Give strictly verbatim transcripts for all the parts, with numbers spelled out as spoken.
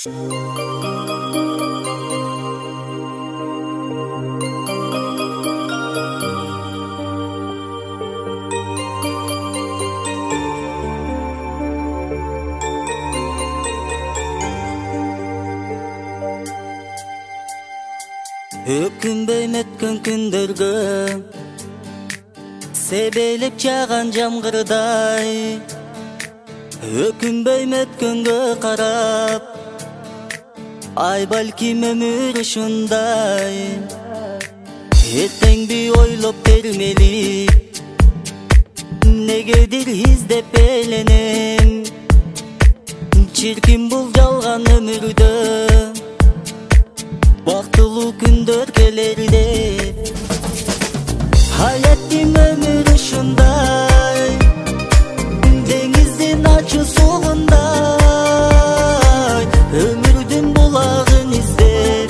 Өкүнбөйм өткөн күндөргө себелеп жааган жамгырдай, өкүнбөйм өткөнгө карап, ай балким өмүр ушундай. Эртеңди ойлоп термелип, негедир издеп эленем, чиркин бул жалган өмүрдө бактылуу күндөр келер деп. Hayattim ömür ушундай, деңиздин ачуу сугундай, өмүрдүн булагын издеп,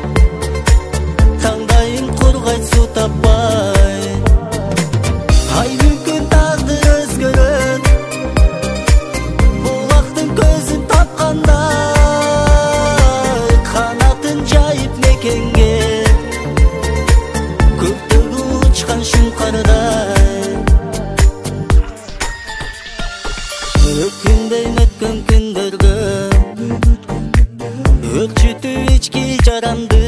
таңдайым кургайт суу таппай. Ай мүмкүн тагдыр өзгөрөт, булактын көзүн тапкандай, канатын жайып мекенге шуңкардай. Өкүнбөйм өткөн күндөргө өкчүтүү ички жаранды,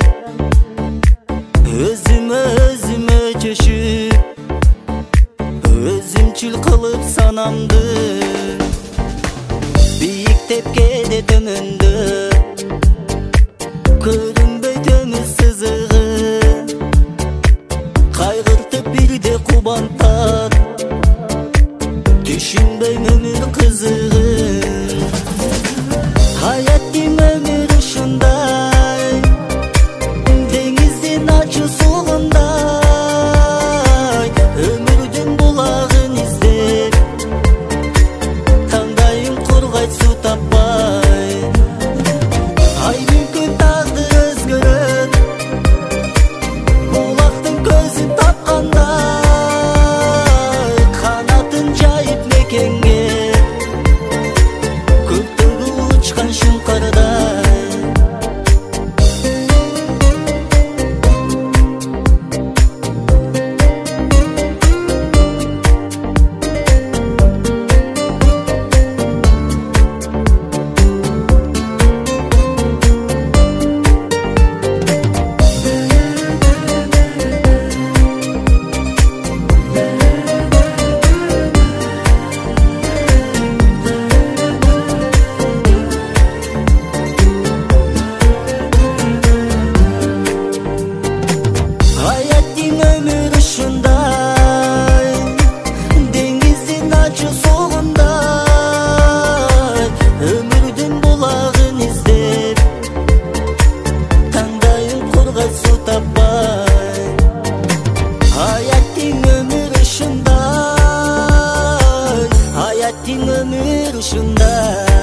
өзүмө өзүмө чөшүп, өзүмчүл кылып санамды бийиктеп кээде төмөндө, көрүнбөйт өмүр сызыгы, кайгыртып бирде кубантат, түшүнбөйм өмүр кызыгын. Hayattim өмүр ушундай, деңиздин ачуу сугундай, өмүрдүн булагын издеп, таңдайым кургайт суу таппай. Ай мүмкүн тагдыр өзгөрөт, булактын көзүн тапкандай, канатын жайып мекенге көктөгү учкан шуңкардай. Hayattim ömür ушундай, деңиздин ачуу сугундай, өмүрдүн булагын издеп, таңдайым кургайт суу таппай. Hayattim ömür ушундай, hayattim ömür ушундай.